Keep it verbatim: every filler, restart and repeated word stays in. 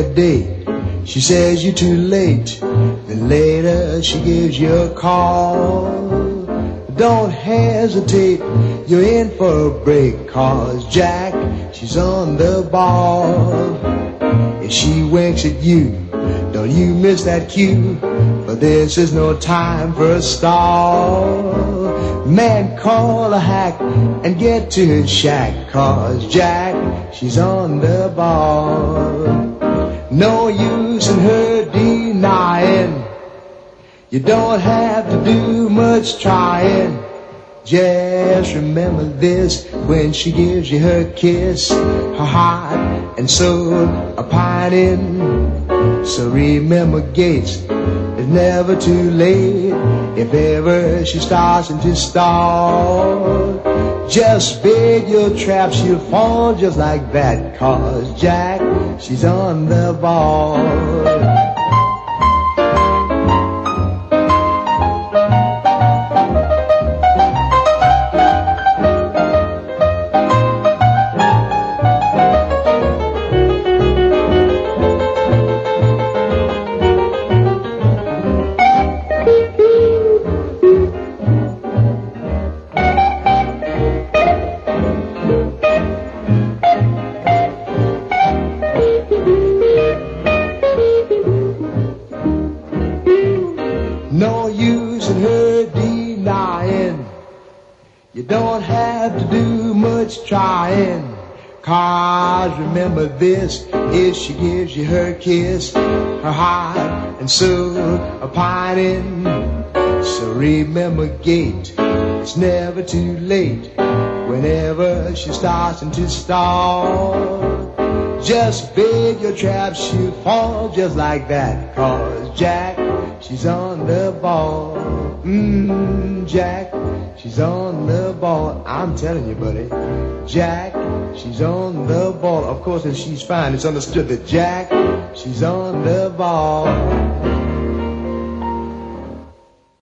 every day. She says you're too late, then later she gives you a call. Don't hesitate, you're in for a break, 'cause Jack, she's on the ball. If she winks at you, don't you miss that cue, for this is no time for a stall. Man, call a hack and get to his shack, 'cause Jack, she's on the ball. No use in her denying, you don't have to do much trying. Just remember this, when she gives you her kiss, her heart and soul are pining. So remember, Gates, it's never too late. If ever she starts into stall, just bait your trap, she'll fall just like that, 'cause Jack, she's on the ball. No use in her denying, you don't have to do much trying. 'Cause remember this, if she gives you her kiss, her heart and soul are pining. So remember, Gate, it's never too late. Whenever she starts into stall, just bait your trap, she'll fall just like that, 'cause Jack, she's on the ball. Mmm, Jack, she's on the ball. I'm telling you, buddy, Jack, she's on the ball. Of course, if she's fine, it's understood that Jack, she's on the ball.